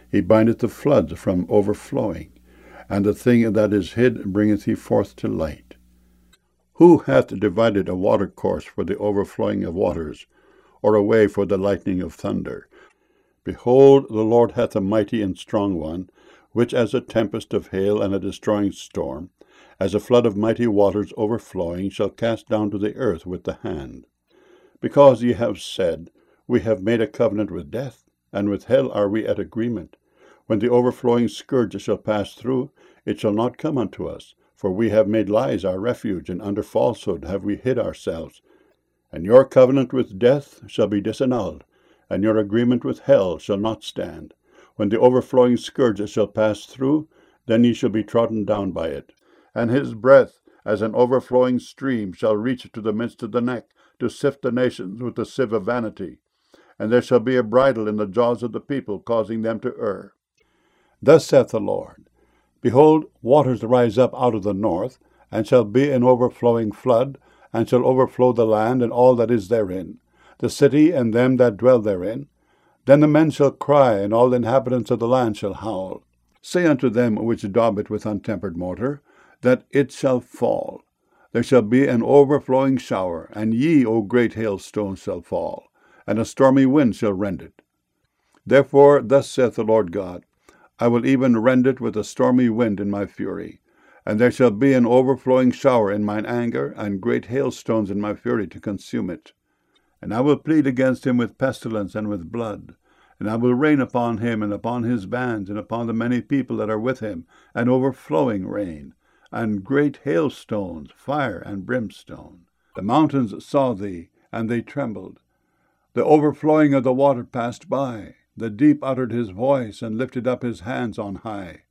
He bindeth the floods from overflowing, and the thing that is hid bringeth he forth to light. Who hath divided a watercourse for the overflowing of waters, or a way for the lightning of thunder? Behold, the Lord hath a mighty and strong one, which as a tempest of hail and a destroying storm, as a flood of mighty waters overflowing, shall cast down to the earth with the hand. Because ye have said, We have made a covenant with death, and with hell are we at agreement. When the overflowing scourge shall pass through, it shall not come unto us, for we have made lies our refuge, and under falsehood have we hid ourselves. And your covenant with death shall be disannulled, and your agreement with hell shall not stand. When the overflowing scourge shall pass through, then ye shall be trodden down by it. And his breath, as an overflowing stream, shall reach to the midst of the neck, to sift the nations with the sieve of vanity. And there shall be a bridle in the jaws of the people, causing them to err. Thus saith the Lord, Behold, waters rise up out of the north, and shall be an overflowing flood, and shall overflow the land and all that is therein, the city and them that dwell therein. Then the men shall cry, and all the inhabitants of the land shall howl. Say unto them which daub it with untempered mortar, that it shall fall. There shall be an overflowing shower, and ye, O great hailstones, shall fall, and a stormy wind shall rend it. Therefore thus saith the Lord God, I will even rend it with a stormy wind in my fury, and there shall be an overflowing shower in mine anger, and great hailstones in my fury to consume it. And I will plead against him with pestilence and with blood, and I will rain upon him and upon his bands and upon the many people that are with him, an overflowing rain, and great hailstones, fire and brimstone. The mountains saw thee, and they trembled. The overflowing of the water passed by. The deep uttered his voice, and lifted up his hands on high.